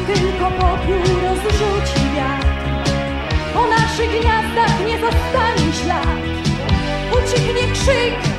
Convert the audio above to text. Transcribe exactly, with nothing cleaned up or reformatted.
tylko popiół rozrzuci wiatr. Po naszych gniazdach nie zostanie ślad, ucichnie krzyk